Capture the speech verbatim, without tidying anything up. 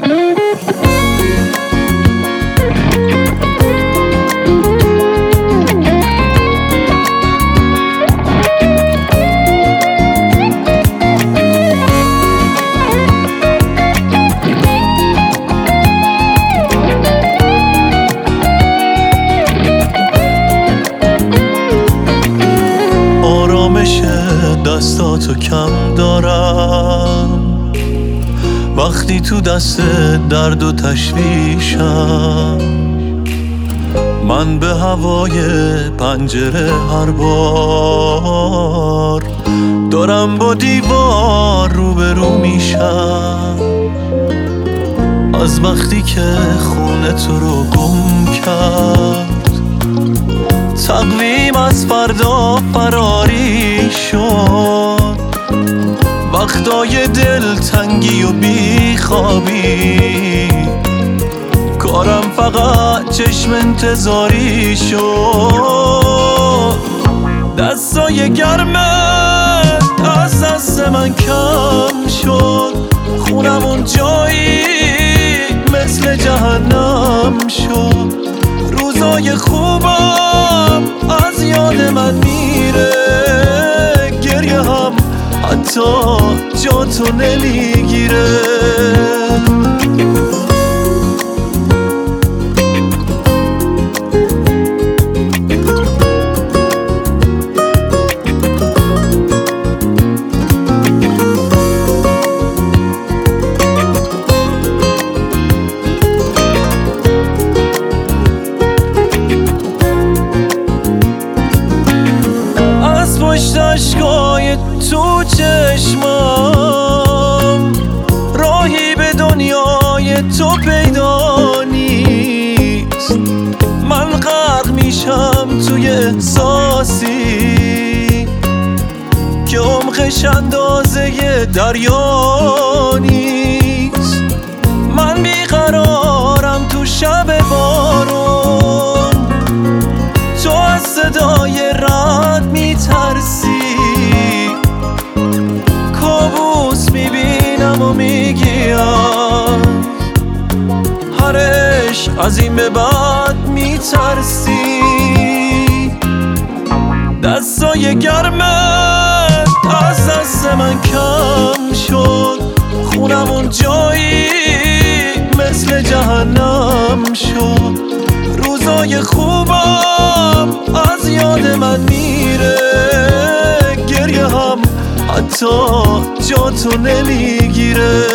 دستاتو کم دارم وقتی تو دست درد و تشویشم. من به هوای پنجره هر بار دارم با دیوار روبرو میشم. از وقتی که خونه تو رو گم کرد تقویم از فردا فراری شد. وقتای دلتنگی و بیخوابی کارم فقط چشم انتظاری شد. دستای گرمت از دست من کم شد. خونمون جایی مثل جهنم شد. روزای خوبم از یاد من میره. گریه هم حتی جا تو نمیگیره. اشکای تو چشمام راهی به دنیای تو پیدا نیست. من غرق میشم توی احساسی که عمقش اندازه دریا نیست. من بیقرارم تو شب بارون. تو از صدای رد میترسی. کابوس میبینم و میگیم هر عشق از این به بعد میترسی. دستای گرمت از دست من کم شد. خونمون جایی مثل جهنم شد. روزای خوبم از یاد من میره. گریه هم حتی جا تو نمیگیره.